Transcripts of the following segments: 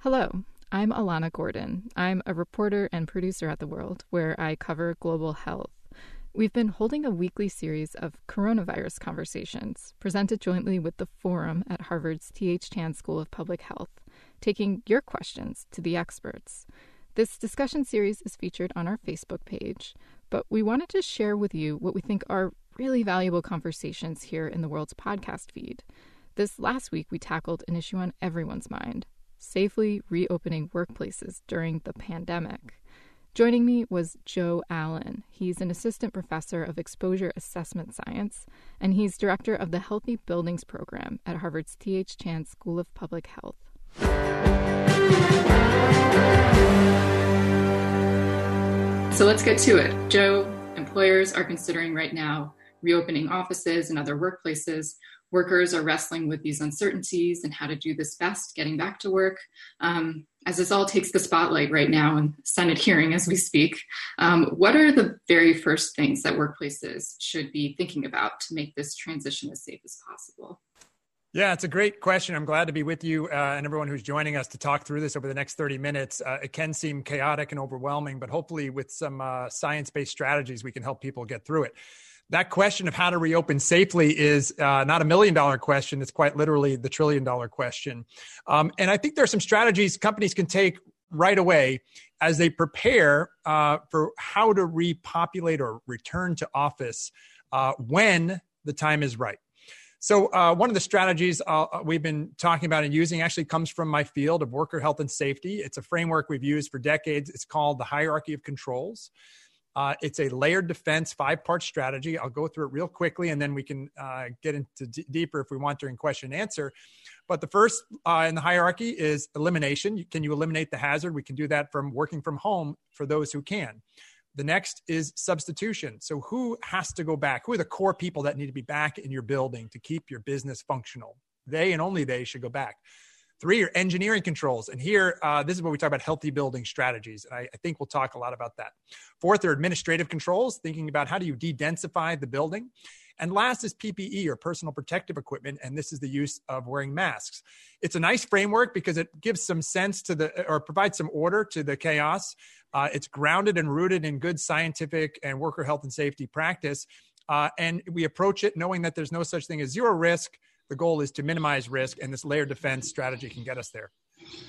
Hello, I'm Alana Gordon. I'm a reporter and producer at The World, where I cover global health. We've been holding a weekly series of coronavirus conversations, presented jointly with The Forum at Harvard's T.H. Chan School of Public Health, taking your questions to the experts. This discussion series is featured on our Facebook page, but we wanted to share with you what we think are really valuable conversations here in The World's podcast feed. This last week, we tackled an issue on everyone's mind: safely reopening workplaces during the pandemic. Joining me was Joe Allen. He's an assistant professor of exposure assessment science, and he's director of the Healthy Buildings program at Harvard's T.H. Chan School of Public Health. So let's get to it. Joe, employers are considering right now reopening offices and other workplaces. Workers are wrestling with these uncertainties and how to do this best, getting back to work. As this all takes the spotlight right now in Senate hearing as we speak, what are the very first things that workplaces should be thinking about to make this transition as safe as possible? Yeah, it's a great question. I'm glad to be with you and everyone who's joining us to talk through this over the next 30 minutes. It can seem chaotic and overwhelming, but hopefully with some science-based strategies, we can help people get through it. That question of how to reopen safely is not $1 million question. It's quite literally the $1 trillion question. And I think there are some strategies companies can take right away as they prepare for how to repopulate or return to office when the time is right. So one of the strategies we've been talking about and using actually comes from my field of worker health and safety. It's a framework we've used for decades. It's called the hierarchy of controls. It's a layered defense 5-part strategy. I'll go through it real quickly, and then we can get into deeper if we want during question and answer. But the first in the hierarchy is elimination. Can you eliminate the hazard? We can do that from working from home for those who can. The next is substitution. So who has to go back? Who are the core people that need to be back in your building to keep your business functional? They and only they should go back. 3 are engineering controls. And here, this is where we talk about healthy building strategies. And I think we'll talk a lot about that. 4th are administrative controls, thinking about how do you de-densify the building. And last is PPE, or personal protective equipment. And this is the use of wearing masks. It's a nice framework because it gives some sense or provides some order to the chaos. It's grounded and rooted in good scientific and worker health and safety practice. And we approach it knowing that there's no such thing as zero risk. The goal is to minimize risk, and this layered defense strategy can get us there.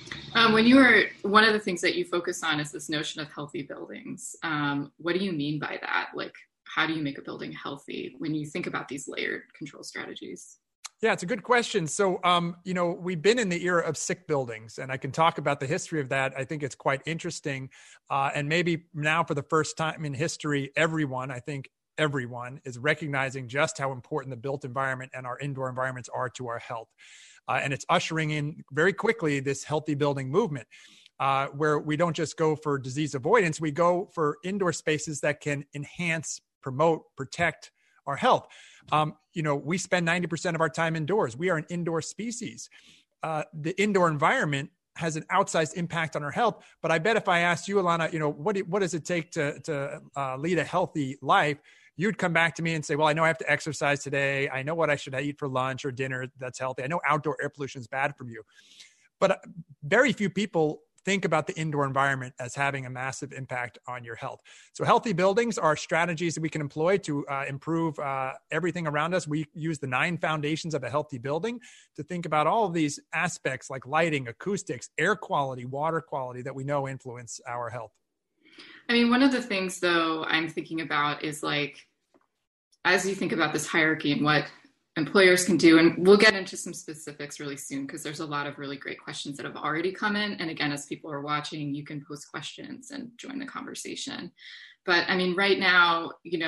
One of the things that you focus on is this notion of healthy buildings. What do you mean by that? Like, how do you make a building healthy when you think about these layered control strategies? Yeah, it's a good question. So, we've been in the era of sick buildings, and I can talk about the history of that. I think it's quite interesting. And maybe now for the first time in history, everyone is recognizing just how important the built environment and our indoor environments are to our health. And it's ushering in very quickly this healthy building movement where we don't just go for disease avoidance, we go for indoor spaces that can enhance, promote, protect our health. We spend 90% of our time indoors. We are an indoor species. The indoor environment has an outsized impact on our health. But I bet if I asked you, Alana, what does it take to lead a healthy life? You'd come back to me and say, well, I know I have to exercise today. I know what I should eat for lunch or dinner that's healthy. I know outdoor air pollution is bad for you. But very few people think about the indoor environment as having a massive impact on your health. So healthy buildings are strategies that we can employ to improve everything around us. We use the 9 foundations of a healthy building to think about all of these aspects like lighting, acoustics, air quality, water quality that we know influence our health. I mean, one of the things, though, I'm thinking about is like, as you think about this hierarchy and what employers can do, and we'll get into some specifics really soon because there's a lot of really great questions that have already come in. And again, as people are watching, you can post questions and join the conversation. But I mean, right now,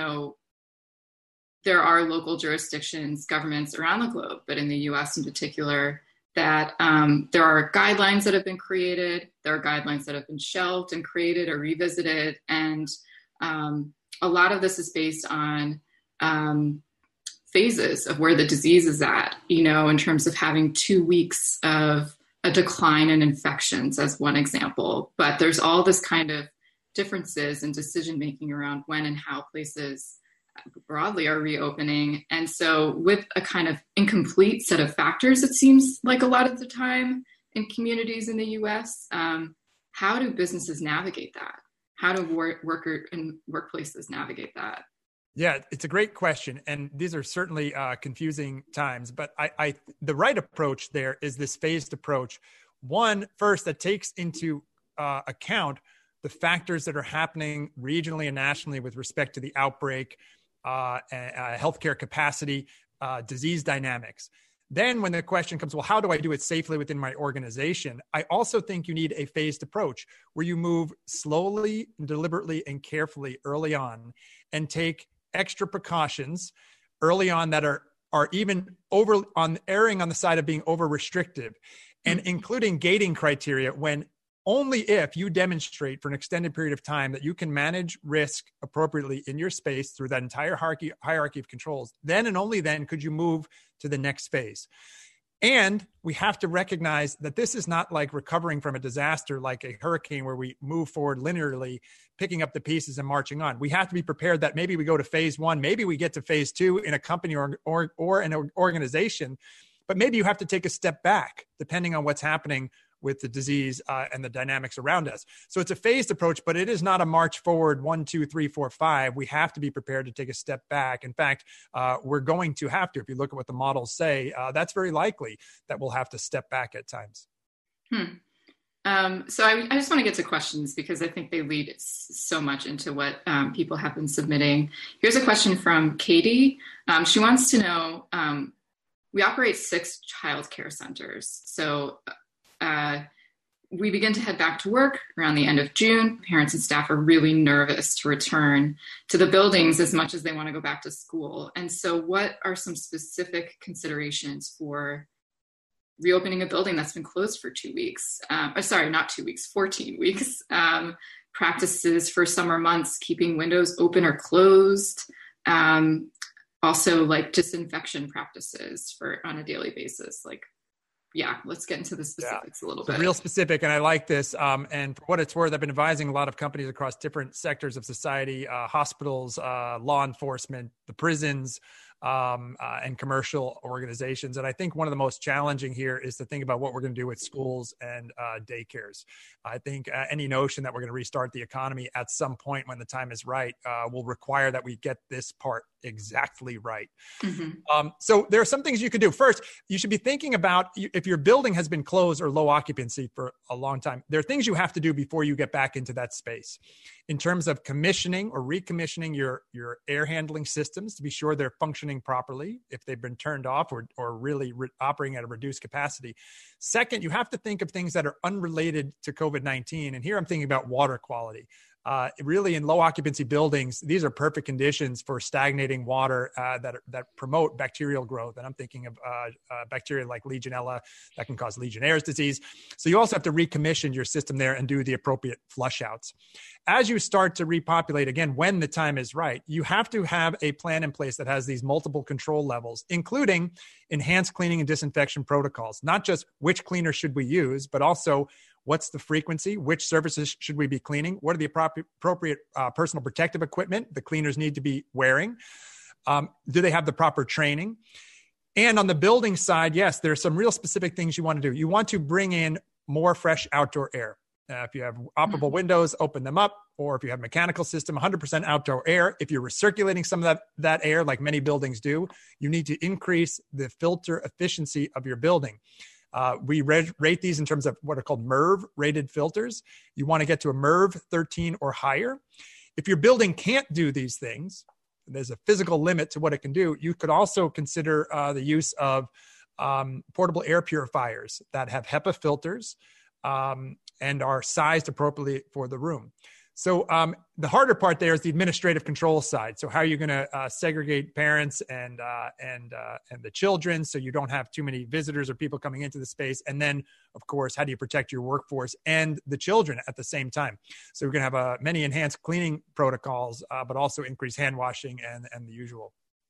there are local jurisdictions, governments around the globe, but in the US in particular, that there are guidelines that have been created. There are guidelines that have been shelved and created or revisited. And a lot of this is based on phases of where the disease is at, in terms of having 2 weeks of a decline in infections as one example. But there's all this kind of differences in decision-making around when and how places broadly are reopening. And so with a kind of incomplete set of factors, it seems like a lot of the time, in communities in the US. How do businesses navigate that? How do worker and workplaces navigate that? Yeah, it's a great question. And these are certainly confusing times, but the right approach there is this phased approach. One, first, that takes into account the factors that are happening regionally and nationally with respect to the outbreak, healthcare capacity, disease dynamics. Then when the question comes, well, how do I do it safely within my organization? I also think you need a phased approach where you move slowly, deliberately, and carefully early on and take extra precautions early on that are even erring on the side of being over restrictive, and including gating criteria when only if you demonstrate for an extended period of time that you can manage risk appropriately in your space through that entire hierarchy of controls, then and only then could you move to the next phase. And we have to recognize that this is not like recovering from a disaster like a hurricane where we move forward linearly, picking up the pieces and marching on. We have to be prepared that maybe we go to phase one, maybe we get to phase two in a company or an organization, but maybe you have to take a step back depending on what's happening with the disease and the dynamics around us. So it's a phased approach, but it is not a march forward 1, 2, 3, 4, 5. We have to be prepared to take a step back. In fact, we're going to have to. If you look at what the models say, that's very likely that we'll have to step back at times. So I just want to get to questions because I think they lead so much into what people have been submitting. Here's a question from Katie. She wants to know, we operate 6 childcare centers. So we begin to head back to work around the end of June. Parents and staff are really nervous to return to the buildings as much as they want to go back to school. And so what are some specific considerations for reopening a building that's been closed for 2 weeks? Sorry, not 2 weeks, 14 weeks. Practices for summer months, keeping windows open or closed. Also like disinfection practices on a daily basis, yeah, let's get into the specifics a little bit. Real specific, and I like this. And for what it's worth, I've been advising a lot of companies across different sectors of society, hospitals, law enforcement, the prisons, and commercial organizations. And I think one of the most challenging here is to think about what we're going to do with schools and daycares. I think any notion that we're going to restart the economy at some point when the time is right will require that we get this part exactly right. Mm-hmm. So there are some things you can do. First, you should be thinking about if your building has been closed or low occupancy for a long time, there are things you have to do before you get back into that space in terms of commissioning or recommissioning your air handling systems to be sure they're functioning properly if they've been turned off or really operating at a reduced capacity. Second, you have to think of things that are unrelated to COVID-19. And here I'm thinking about water quality. Really, in low occupancy buildings, these are perfect conditions for stagnating water that promote bacterial growth. And I'm thinking of bacteria like Legionella that can cause Legionnaire's disease. So you also have to recommission your system there and do the appropriate flush outs. As you start to repopulate, again, when the time is right, you have to have a plan in place that has these multiple control levels, including enhanced cleaning and disinfection protocols. Not just which cleaner should we use, but also what's the frequency? Which surfaces should we be cleaning? What are the appropriate personal protective equipment the cleaners need to be wearing? Do they have the proper training? And on the building side, yes, there are some real specific things you want to do. You want to bring in more fresh outdoor air. If you have operable windows, open them up. Or if you have a mechanical system, 100% outdoor air. If you're recirculating some of that air, like many buildings do, you need to increase the filter efficiency of your building. We rate these in terms of what are called MERV rated filters. You want to get to a MERV 13 or higher. If your building can't do these things, there's a physical limit to what it can do. You could also consider the use of portable air purifiers that have HEPA filters and are sized appropriately for the room. So the harder part there is the administrative control side. So how are you going to segregate parents and the children so you don't have too many visitors or people coming into the space? And then, of course, how do you protect your workforce and the children at the same time? So we're going to have many enhanced cleaning protocols, but also increased hand washing and the usual.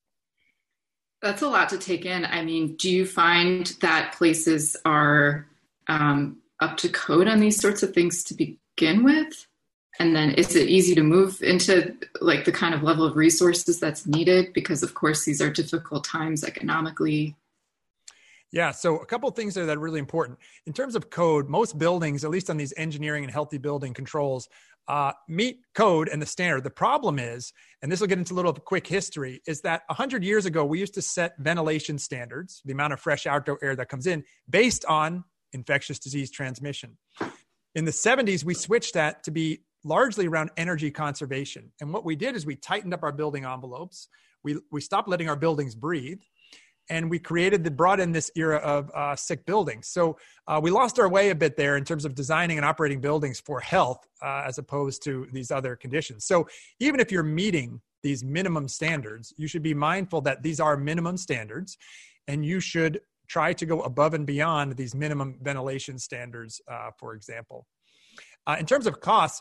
That's a lot to take in. I mean, do you find that places are up to code on these sorts of things to begin with? And then is it easy to move into like the kind of level of resources that's needed? Because of course, these are difficult times economically. Yeah, so a couple of things there that are really important. In terms of code, most buildings, at least on these engineering and healthy building controls, meet code and the standard. The problem is, and this will get into a little quick history, is that 100 years ago, we used to set ventilation standards, the amount of fresh outdoor air that comes in, based on infectious disease transmission. In the 70s, we switched that to be largely around energy conservation. And what we did is we tightened up our building envelopes. We stopped letting our buildings breathe. And we brought in this era of sick buildings. So we lost our way a bit there in terms of designing and operating buildings for health as opposed to these other conditions. So even if you're meeting these minimum standards, you should be mindful that these are minimum standards, and you should try to go above and beyond these minimum ventilation standards, for example. In terms of costs,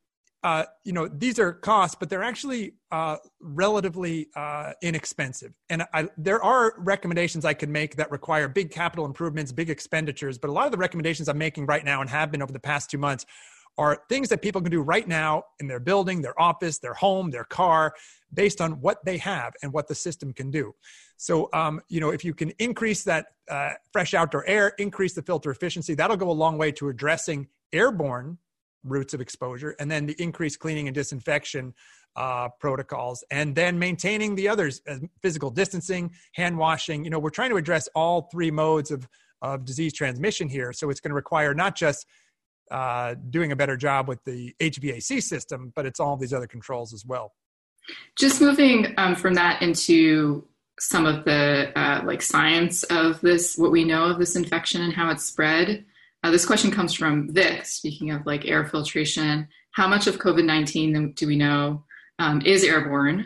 these are costs, but they're actually relatively inexpensive. And there are recommendations I could make that require big capital improvements, big expenditures. But a lot of the recommendations I'm making right now and have been over the past 2 months are things that people can do right now in their building, their office, their home, their car, based on what they have and what the system can do. So, if you can increase that fresh outdoor air, increase the filter efficiency, that'll go a long way to addressing airborne routes of exposure, and then the increased cleaning and disinfection protocols, and then maintaining the others, physical distancing, hand washing. We're trying to address all three modes of disease transmission here. So it's going to require not just doing a better job with the HVAC system, but it's all these other controls as well. Just moving from that into some of the science of this, what we know of this infection and how it's spread. This question comes from Vic, speaking of air filtration. How much of COVID-19 do we know is airborne?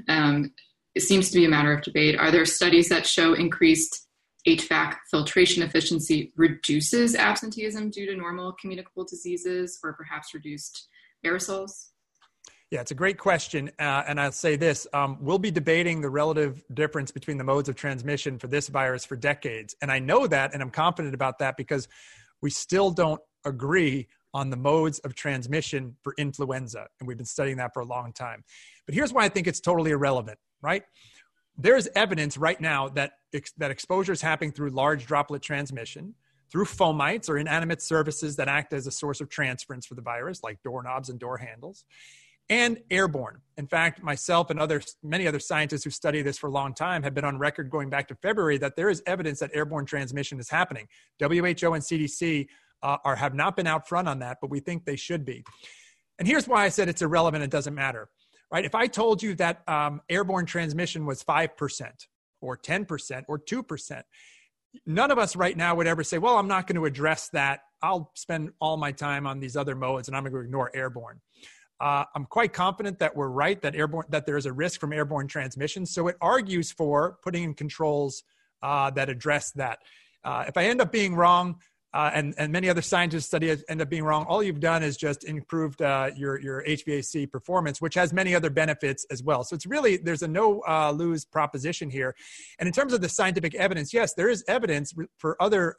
It seems to be a matter of debate. Are there studies that show increased HVAC filtration efficiency reduces absenteeism due to normal communicable diseases, or perhaps reduced aerosols? Yeah, it's a great question. And I'll say this, we'll be debating the relative difference between the modes of transmission for this virus for decades. And I know that, and I'm confident about that, because we still don't agree on the modes of transmission for influenza. And we've been studying that for a long time. But here's why I think it's totally irrelevant, right? There's evidence right now that exposure is happening through large droplet transmission, through fomites or inanimate surfaces that act as a source of transference for the virus, like doorknobs and door handles, and airborne. In fact, myself and many other scientists who study this for a long time have been on record going back to February that there is evidence that airborne transmission is happening. WHO and CDC have not been out front on that, but we think they should be. And here's why I said it's irrelevant. It doesn't matter, right? If I told you that airborne transmission was 5% or 10% or 2%, none of us right now would ever say, well, I'm not going to address that. I'll spend all my time on these other modes and I'm going to ignore airborne. I'm quite confident that we're right, that there is a risk from airborne transmission. So it argues for putting in controls that address that. If I end up being wrong, and many other scientists end up being wrong, all you've done is just improved your HVAC performance, which has many other benefits as well. So it's really, there's a no-lose proposition here. And in terms of the scientific evidence, yes, there is evidence for other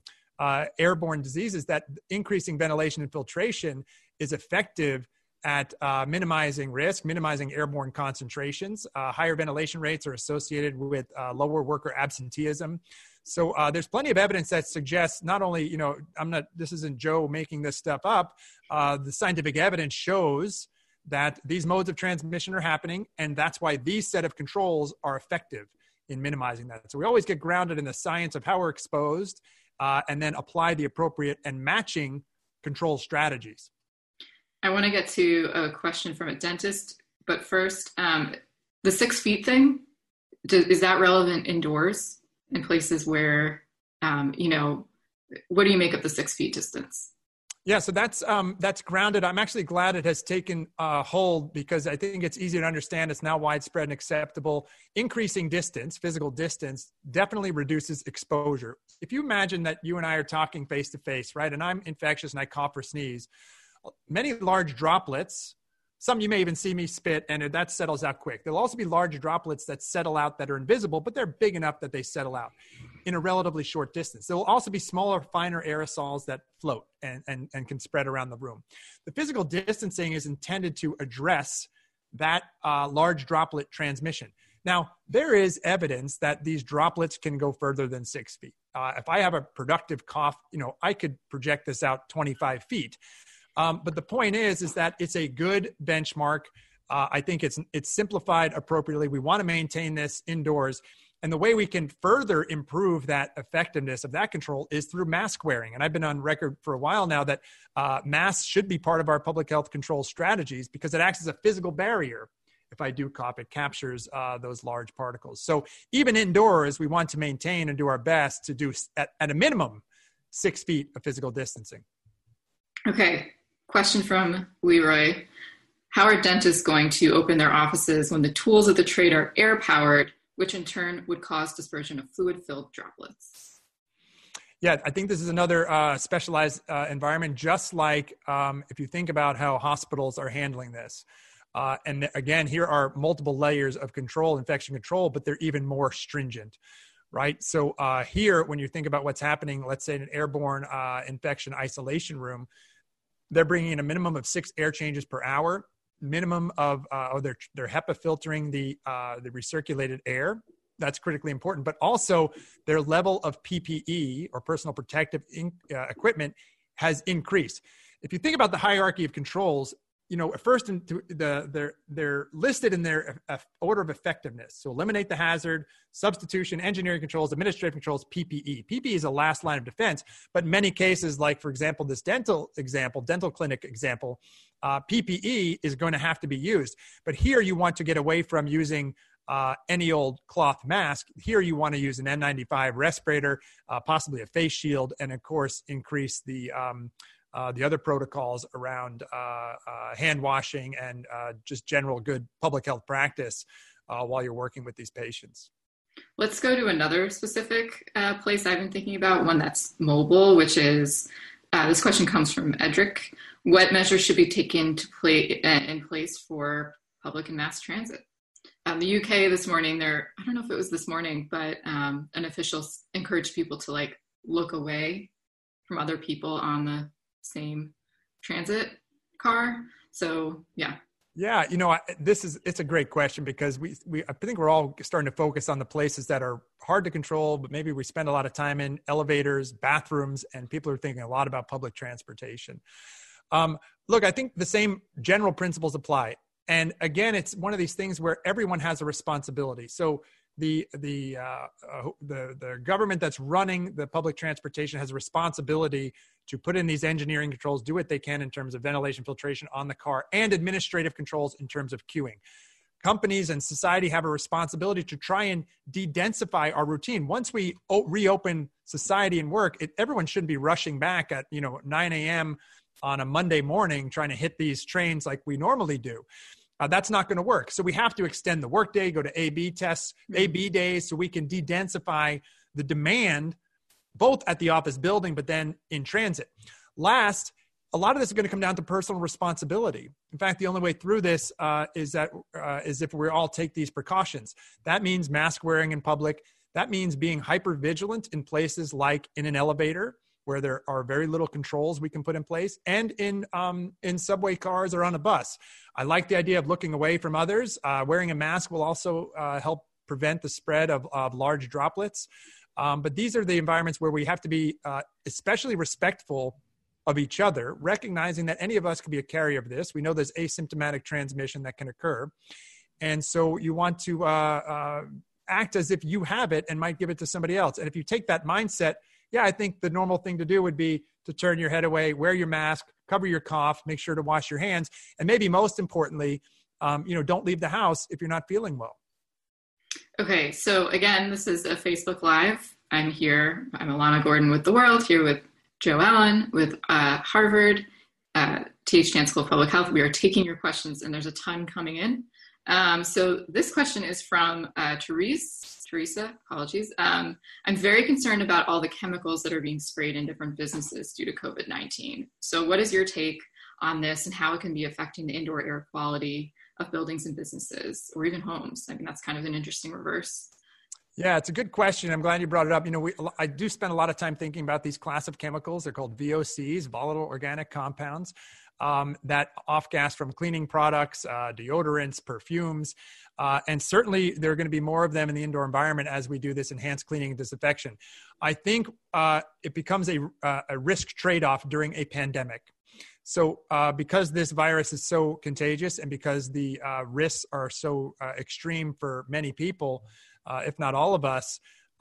airborne diseases that increasing ventilation and filtration is effective at minimizing risk, minimizing airborne concentrations. Higher ventilation rates are associated with lower worker absenteeism. So there's plenty of evidence that suggests not only, this isn't Joe making this stuff up, the scientific evidence shows that these modes of transmission are happening, and that's why these set of controls are effective in minimizing that. So we always get grounded in the science of how we're exposed and then apply the appropriate and matching control strategies. I want to get to a question from a dentist, but first, the 6 feet thing, is that relevant indoors in places where, what do you make of the 6 feet distance? Yeah, so that's grounded. I'm actually glad it has taken hold because I think it's easy to understand. It's now widespread and acceptable. Increasing distance, physical distance, definitely reduces exposure. If you imagine that you and I are talking face to face, right, and I'm infectious and I cough or sneeze, many large droplets, some you may even see me spit, and that settles out quick. There'll also be large droplets that settle out that are invisible, but they're big enough that they settle out in a relatively short distance. There will also be smaller, finer aerosols that float and can spread around the room. The physical distancing is intended to address that large droplet transmission. Now, there is evidence that these droplets can go further than 6 feet. if I have a productive cough, I could project this out 25 feet. But the point is that it's a good benchmark. I think it's simplified appropriately. We want to maintain this indoors. And the way we can further improve that effectiveness of that control is through mask wearing. And I've been on record for a while now that masks should be part of our public health control strategies because it acts as a physical barrier. If I do cough, it captures those large particles. So even indoors, we want to maintain and do our best to do at a minimum 6 feet of physical distancing. Okay. Question from Leroy. How are dentists going to open their offices when the tools of the trade are air-powered, which in turn would cause dispersion of fluid-filled droplets? Yeah, I think this is another specialized environment, just like if you think about how hospitals are handling this. And again, here are multiple layers of control, infection control, but they're even more stringent, right? So here, when you think about what's happening, let's say in an airborne infection isolation room, they're bringing in a minimum of 6 air changes per hour, minimum of, they're HEPA filtering the recirculated air. That's critically important, but also their level of PPE or personal protective equipment has increased. If you think about the hierarchy of controls, first they're listed in their order of effectiveness. So eliminate the hazard, substitution, engineering controls, administrative controls, PPE. PPE is a last line of defense, but in many cases, like for example, this dental clinic example, PPE is going to have to be used. But here you want to get away from using any old cloth mask. Here you want to use an N95 respirator, possibly a face shield, and of course increase the other protocols around hand washing and just general good public health practice while you're working with these patients. Let's go to another specific place I've been thinking about, one that's mobile, which is, this question comes from Edric. What measures should be taken in place for public and mass transit? The UK this morning, I don't know if it was this morning, but an official encouraged people to look away from other people on the same transit car. So yeah. Yeah, it's a great question because I think we're all starting to focus on the places that are hard to control, but maybe we spend a lot of time in elevators, bathrooms, and people are thinking a lot about public transportation. Look, I think the same general principles apply. And again, it's one of these things where everyone has a responsibility. So the government that's running the public transportation has a responsibility to put in these engineering controls, do what they can in terms of ventilation filtration on the car, and administrative controls in terms of queuing. Companies and society have a responsibility to try and de-densify our routine. Once we reopen society and work, everyone shouldn't be rushing back at 9 a.m. on a Monday morning trying to hit these trains like we normally do. That's not going to work. So we have to extend the workday, go to A/B tests, A/B days, so we can de-densify the demand, both at the office building, but then in transit. Last, a lot of this is going to come down to personal responsibility. In fact, the only way through this is if we all take these precautions. That means mask wearing in public. That means being hyper vigilant in places like in an elevator, where there are very little controls we can put in place, and in subway cars or on a bus. I like the idea of looking away from others. Wearing a mask will also help prevent the spread of large droplets. But these are the environments where we have to be especially respectful of each other, recognizing that any of us could be a carrier of this. We know there's asymptomatic transmission that can occur. And so you want to act as if you have it and might give it to somebody else. And if you take that mindset, yeah, I think the normal thing to do would be to turn your head away, wear your mask, cover your cough, make sure to wash your hands. And maybe most importantly, don't leave the house if you're not feeling well. Okay, so again, this is a Facebook Live. I'm here. I'm Alana Gordon with The World, here with Joe Allen with Harvard, TH Chan School of Public Health. We are taking your questions, and there's a ton coming in. So this question is from Teresa, apologies. I'm very concerned about all the chemicals that are being sprayed in different businesses due to COVID-19. So what is your take on this and how it can be affecting the indoor air quality of buildings and businesses or even homes? I mean, that's kind of an interesting reverse. Yeah, it's a good question. I'm glad you brought it up. I do spend a lot of time thinking about these class of chemicals. They're called VOCs, volatile organic compounds, that off-gas from cleaning products, deodorants, perfumes. And certainly there are going to be more of them in the indoor environment as we do this enhanced cleaning and disinfection. I think it becomes a risk trade-off during a pandemic. So because this virus is so contagious and because the risks are so extreme for many people, if not all of us,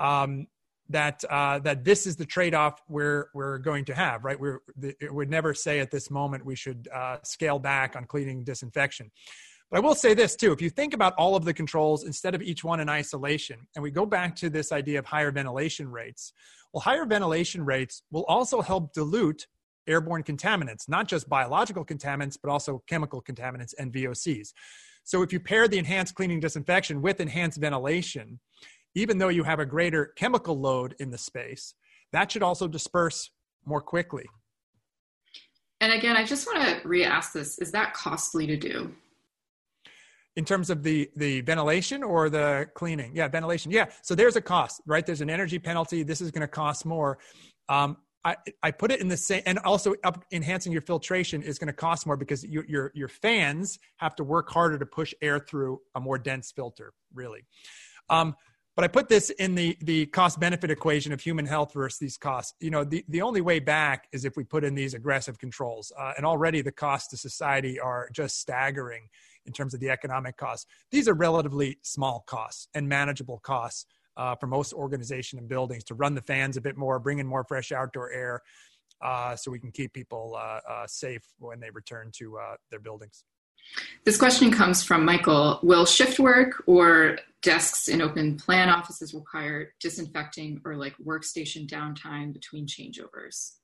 that this is the trade-off we're going to have, right? It would never say at this moment we should scale back on cleaning and disinfection. But I will say this too, if you think about all of the controls instead of each one in isolation, and we go back to this idea of higher ventilation rates, well, higher ventilation rates will also help dilute airborne contaminants, not just biological contaminants, but also chemical contaminants and VOCs. So if you pair the enhanced cleaning disinfection with enhanced ventilation, even though you have a greater chemical load in the space, that should also disperse more quickly. And again, I just want to re-ask this. Is that costly to do? In terms of the ventilation or the cleaning? Yeah, ventilation. Yeah, so there's a cost, right? There's an energy penalty. This is going to cost more. I put it in the same, and also enhancing your filtration is going to cost more because your fans have to work harder to push air through a more dense filter, really. But I put this in the cost benefit equation of human health versus these costs. The only way back is if we put in these aggressive controls. And already the costs to society are just staggering in terms of the economic costs. These are relatively small costs and manageable costs for most organizations and buildings to run the fans a bit more, bring in more fresh outdoor air so we can keep people safe when they return to their buildings. This question comes from Michael. Will shift work or desks in open plan offices require disinfecting or like workstation downtime between changeovers?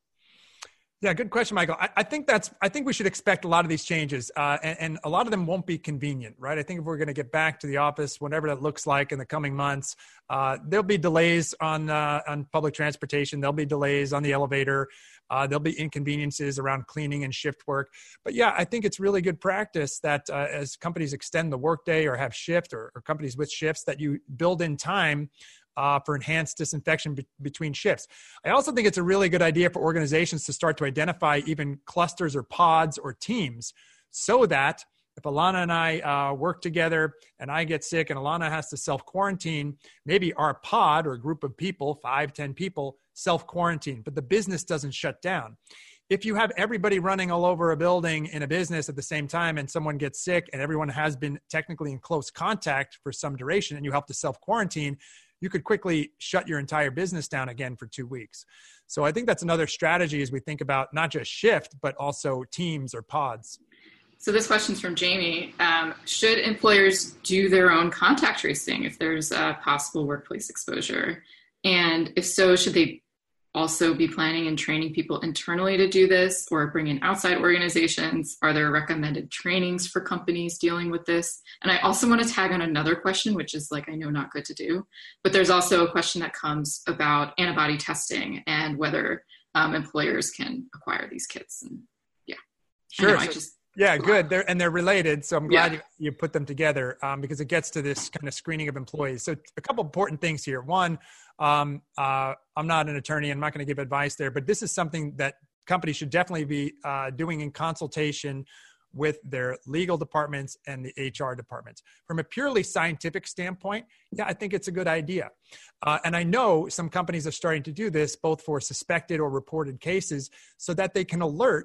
Yeah, good question, Michael. I think we should expect a lot of these changes, and a lot of them won't be convenient, right? I think if we're going to get back to the office, whatever that looks like in the coming months, there'll be delays on public transportation. There'll be delays on the elevator. There'll be inconveniences around cleaning and shift work. But yeah, I think it's really good practice that as companies extend the workday or have shift or companies with shifts, that you build in time for enhanced disinfection between shifts. I also think it's a really good idea for organizations to start to identify even clusters or pods or teams so that if Alana and I work together and I get sick and Alana has to self-quarantine, maybe our pod or group of people, 5-10 people, self-quarantine, but the business doesn't shut down. If you have everybody running all over a building in a business at the same time and someone gets sick and everyone has been technically in close contact for some duration and you have to self-quarantine, you could quickly shut your entire business down again for 2 weeks. So I think that's another strategy as we think about not just shift, but also teams or pods. So this question's from Jamie. Should employers do their own contact tracing if there's a possible workplace exposure? And if so, should they also be planning and training people internally to do this or bring in outside organizations? Are there recommended trainings for companies dealing with this? And I also want to tag on another question, which is I know not good to do, but there's also a question that comes about antibody testing and whether employers can acquire these kits. And yeah, sure. Yeah, good. They're related. So I'm glad you put them together because it gets to this kind of screening of employees. So a couple important things here. One, I'm not an attorney. I'm not going to give advice there, but this is something that companies should definitely be doing in consultation with their legal departments and the HR departments. From a purely scientific standpoint, yeah, I think it's a good idea. And I know some companies are starting to do this both for suspected or reported cases so that they can alert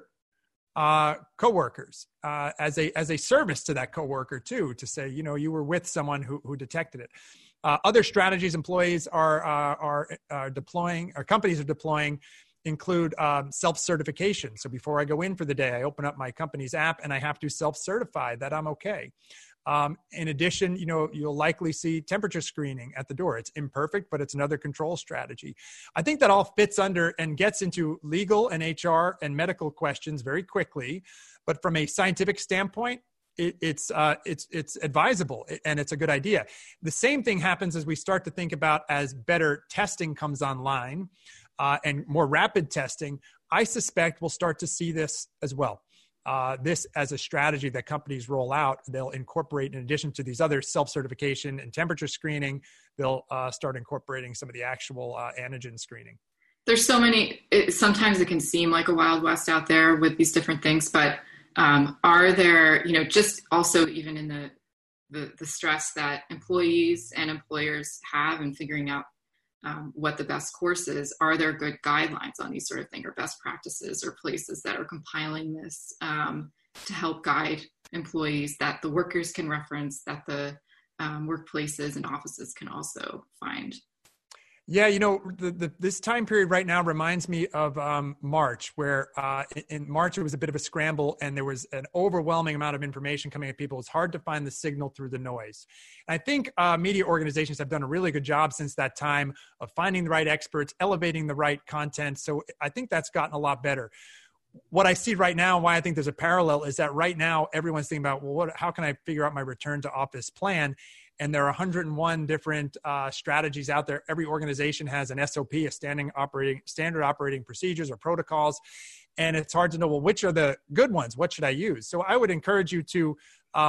coworkers as a service to that coworker too, to say, you were with someone who detected it. Other strategies employees are deploying, or companies are deploying, include self-certification. So before I go in for the day, I open up my company's app and I have to self-certify that I'm okay. In addition, you'll likely see temperature screening at the door. It's imperfect, but it's another control strategy. I think that all fits under and gets into legal and HR and medical questions very quickly. But from a scientific standpoint, it's advisable and it's a good idea. The same thing happens as we start to think about as better testing comes online and more rapid testing. I suspect we'll start to see this as well. this as a strategy that companies roll out, they'll incorporate, in addition to these other self-certification and temperature screening, they'll start incorporating some of the actual antigen screening. There's so many, sometimes it can seem like a Wild West out there with these different things, but are there, just also even in the stress that employees and employers have in figuring out what the best course is, are there good guidelines on these sort of things, or best practices, or places that are compiling this to help guide employees that the workers can reference, that the workplaces and offices can also find? Yeah, this time period right now reminds me of March, where in March it was a bit of a scramble and there was an overwhelming amount of information coming at people. It's hard to find the signal through the noise. And I think media organizations have done a really good job since that time of finding the right experts, elevating the right content. So I think that's gotten a lot better. What I see right now, and why I think there's a parallel, is that right now everyone's thinking about, well, how can I figure out my return to office plan? And there are 101 different strategies out there. Every organization has an SOP, a standard operating procedures or protocols. And it's hard to know, well, which are the good ones? What should I use? So I would encourage you to,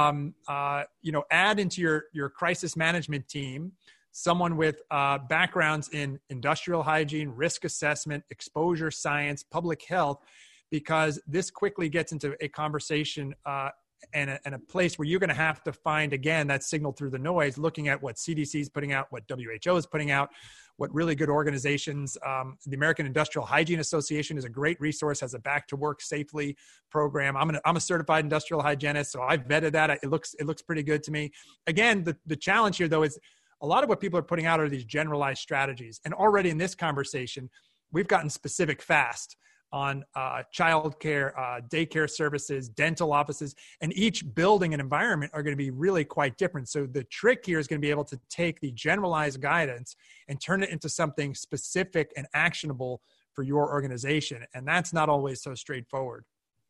add into your crisis management team someone with backgrounds in industrial hygiene, risk assessment, exposure science, public health, because this quickly gets into a conversation and a place where you're going to have to find, again, that signal through the noise, looking at what CDC is putting out, what WHO is putting out, what really good organizations. The American Industrial Hygiene Association is a great resource, has a back to work safely program. I'm a certified industrial hygienist, so I've vetted that. It looks pretty good to me. Again, the challenge here, though, is a lot of what people are putting out are these generalized strategies. And already in this conversation, we've gotten specific fast on childcare, daycare services, dental offices, and each building and environment are going to be really quite different. So the trick here is going to be able to take the generalized guidance and turn it into something specific and actionable for your organization. And that's not always so straightforward.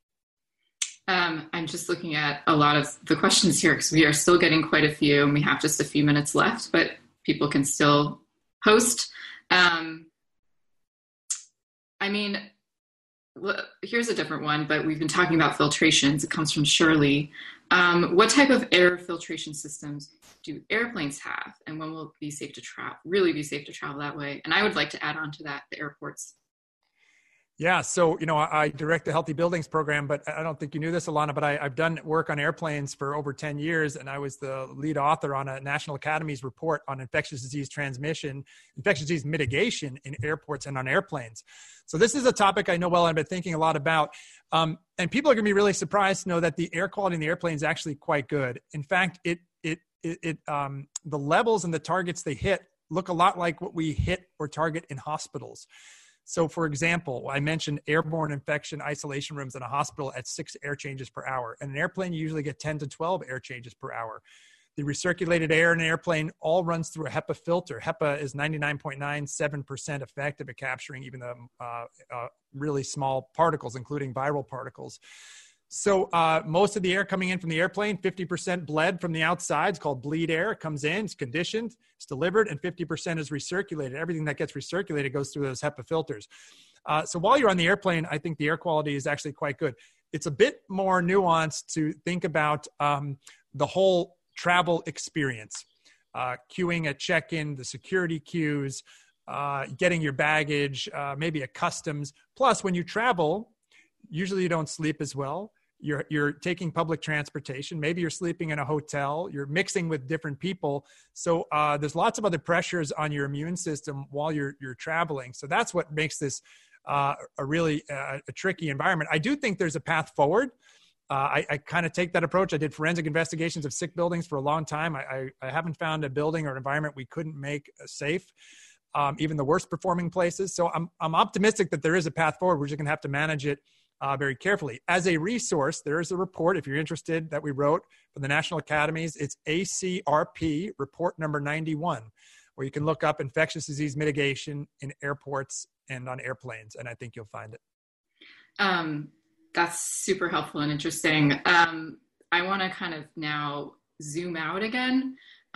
I'm just looking at a lot of the questions here because we are still getting quite a few and we have just a few minutes left, but people can still post. Here's a different one, but we've been talking about filtrations. It comes from Shirley. What type of air filtration systems do airplanes have? And when will it be safe to really be safe to travel that way? And I would like to add on to that, the airports. Yeah. So, I direct the Healthy Buildings program, but I don't think you knew this, Alana, but I've done work on airplanes for over 10 years. And I was the lead author on a National Academy's report on infectious disease mitigation in airports and on airplanes. So this is a topic I know well, and I've been thinking a lot about. And people are going to be really surprised to know that the air quality in the airplane is actually quite good. In fact, the levels and the targets they hit look a lot like what we hit or target in hospitals. So, for example, I mentioned airborne infection isolation rooms in a hospital at 6 air changes per hour. And an airplane, you usually get 10 to 12 air changes per hour. The recirculated air in an airplane all runs through a HEPA filter. HEPA is 99.97% effective at capturing even the really small particles, including viral particles. So most of the air coming in from the airplane, 50% bled from the outside. It's called bleed air. It comes in, it's conditioned, it's delivered, and 50% is recirculated. Everything that gets recirculated goes through those HEPA filters. So while you're on the airplane, I think the air quality is actually quite good. It's a bit more nuanced to think about the whole travel experience. Queuing at check-in, the security queues, getting your baggage, maybe at customs. Plus, when you travel, usually you don't sleep as well. You're taking public transportation. Maybe you're sleeping in a hotel. You're mixing with different people. So there's lots of other pressures on your immune system while you're traveling. So that's what makes this a really tricky environment. I do think there's a path forward. I kind of take that approach. I did forensic investigations of sick buildings for a long time. I haven't found a building or an environment we couldn't make safe, even the worst performing places. So I'm optimistic that there is a path forward. We're just going to have to manage it very carefully. As a resource, there is a report, if you're interested, that we wrote for the National Academies. It's ACRP report number 91, where you can look up infectious disease mitigation in airports and on airplanes, and I think you'll find it. That's super helpful and interesting. I want to kind of now zoom out again.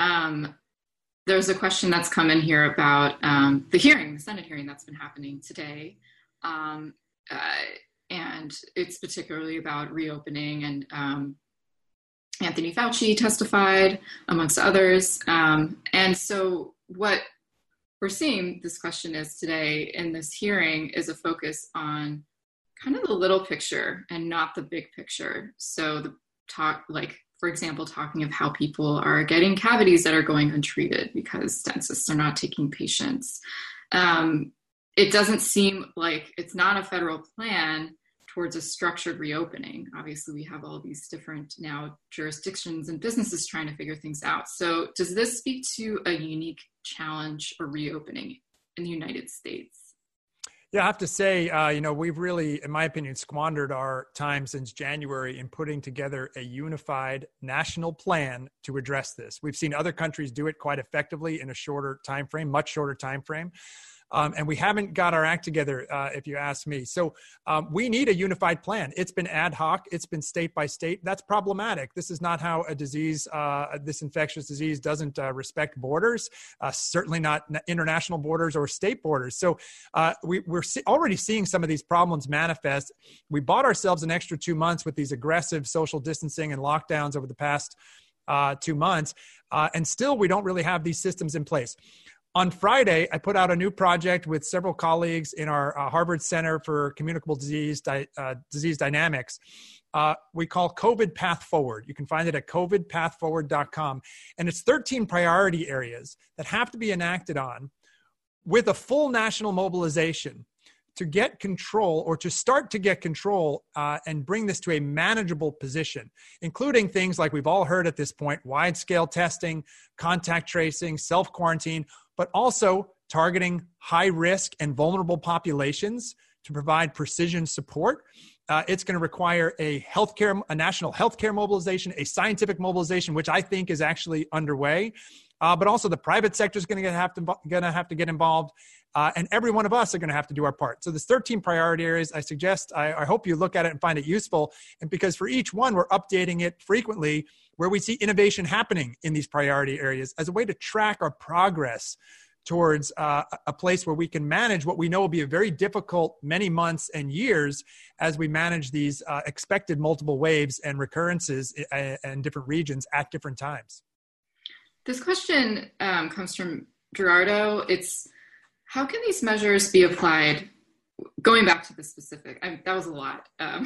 There's a question that's come in here about the Senate hearing that's been happening today. and it's particularly about reopening. And Anthony Fauci testified, amongst others. And so what we're seeing this question is today in this hearing is a focus on kind of the little picture and not the big picture. So the talk, like, for example, talking of how people are getting cavities that are going untreated because dentists are not taking patients. It doesn't seem like it's not a federal plan towards a structured reopening. Obviously, we have all these different now jurisdictions and businesses trying to figure things out. So does this speak to a unique challenge or reopening in the United States? Yeah, I have to say, we've really, in my opinion, squandered our time since January in putting together a unified national plan to address this. We've seen other countries do it quite effectively in a shorter time frame, much shorter time frame. And we haven't got our act together, if you ask me. So we need a unified plan. It's been ad hoc. It's been state by state. That's problematic. This is not how a disease, this infectious disease doesn't respect borders, certainly not international borders or state borders. So we're already seeing some of these problems manifest. We bought ourselves an extra 2 months with these aggressive social distancing and lockdowns over the past 2 months. And still, we don't really have these systems in place. On Friday, I put out a new project with several colleagues in our Harvard Center for Communicable Disease Dynamics. We call COVID Path Forward. You can find it at covidpathforward.com. And it's 13 priority areas that have to be enacted on with a full national mobilization to get control, or to start to get control and bring this to a manageable position, including things like we've all heard at this point: wide-scale testing, contact tracing, self-quarantine, but also targeting high-risk and vulnerable populations to provide precision support. It's going to require a national healthcare mobilization, a scientific mobilization, which I think is actually underway. But also the private sector is going to have to get involved, and every one of us are going to have to do our part. So there's 13 priority areas. I hope you look at it and find it useful. And because for each one, we're updating it frequently where we see innovation happening in these priority areas as a way to track our progress towards a place where we can manage what we know will be a very difficult many months and years as we manage these expected multiple waves and recurrences in different regions at different times. This question comes from Gerardo. It's, how can these measures be applied? Going back to the specific, that was a lot.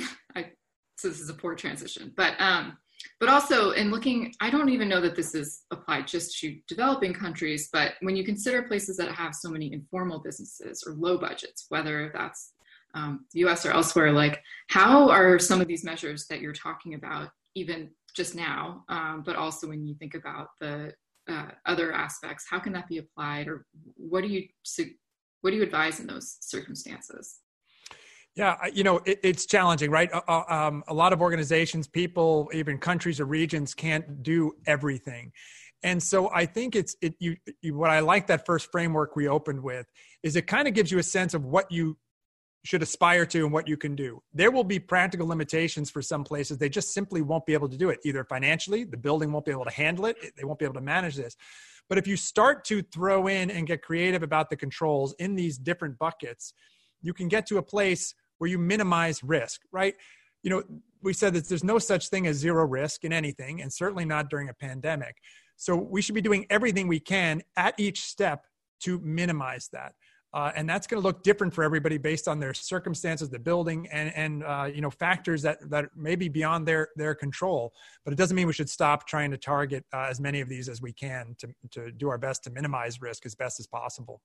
So this is a poor transition. But also in looking, I don't even know that this is applied just to developing countries, but when you consider places that have so many informal businesses or low budgets, whether that's the US or elsewhere, like how are some of these measures that you're talking about, even just now, but also when you think about the other aspects, how can that be applied, or what do you advise in those circumstances? Yeah, it's challenging, right? A lot of organizations, people, even countries or regions can't do everything. And so I think what I like that first framework we opened with is it kind of gives you a sense of what you should aspire to and what you can do. There will be practical limitations for some places. They just simply won't be able to do it, either financially, the building won't be able to handle it, they won't be able to manage this. But if you start to throw in and get creative about the controls in these different buckets, you can get to a place where you minimize risk, right? We said that there's no such thing as zero risk in anything, and certainly not during a pandemic. So we should be doing everything we can at each step to minimize that. And that's going to look different for everybody based on their circumstances, the building, and factors that may be beyond their control. But it doesn't mean we should stop trying to target as many of these as we can to do our best to minimize risk as best as possible.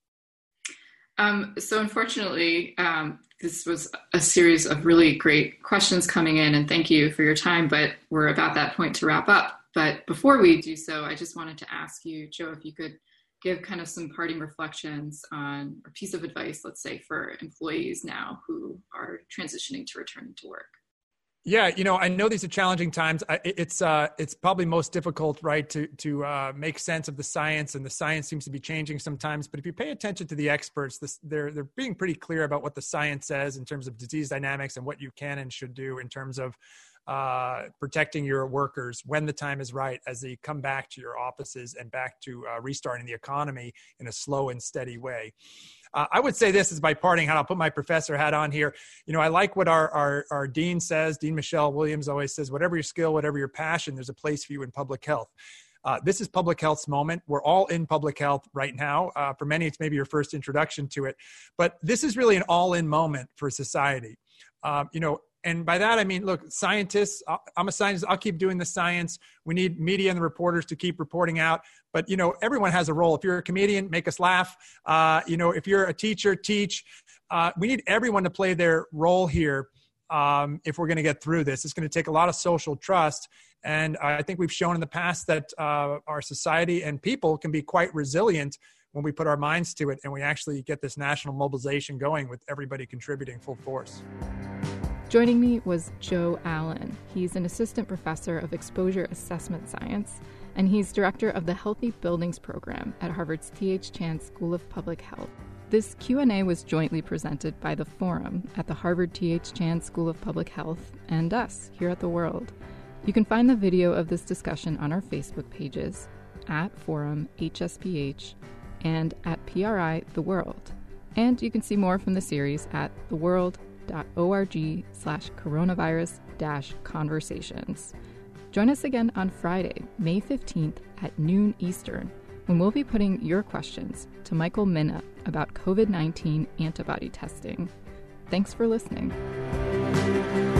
So unfortunately, this was a series of really great questions coming in, and thank you for your time, but we're about that point to wrap up. But before we do so, I just wanted to ask you, Joe, if you could give kind of some parting reflections on a piece of advice, let's say, for employees now who are transitioning to returning to work. Yeah, I know these are challenging times. It's probably most difficult, right, to make sense of the science, and the science seems to be changing sometimes. But if you pay attention to the experts, they're being pretty clear about what the science says in terms of disease dynamics and what you can and should do in terms of protecting your workers when the time is right as they come back to your offices and back to restarting the economy in a slow and steady way. I would say this is my parting hat. I'll put my professor hat on here. I like what our dean says. Dean Michelle Williams always says, whatever your skill, whatever your passion, there's a place for you in public health. This is public health's moment. We're all in public health right now. For many, it's maybe your first introduction to it. But this is really an all-in moment for society. And by that, I mean, look, scientists, I'm a scientist. I'll keep doing the science. We need media and the reporters to keep reporting out. But, everyone has a role. If you're a comedian, make us laugh. If you're a teacher, teach. We need everyone to play their role here if we're going to get through this. It's going to take a lot of social trust. And I think we've shown in the past that our society and people can be quite resilient when we put our minds to it and we actually get this national mobilization going with everybody contributing full force. Joining me was Joe Allen. He's an assistant professor of exposure assessment science, and he's director of the Healthy Buildings program at Harvard's T.H. Chan School of Public Health. This Q&A was jointly presented by the Forum at the Harvard T.H. Chan School of Public Health and us here at The World. You can find the video of this discussion on our Facebook pages at Forum HSPH and at PRI The World. And you can see more from the series at theworld.org/coronavirus-conversations. Join us again on Friday, May 15th at noon Eastern, when we'll be putting your questions to Michael Mina about COVID-19 antibody testing. Thanks for listening.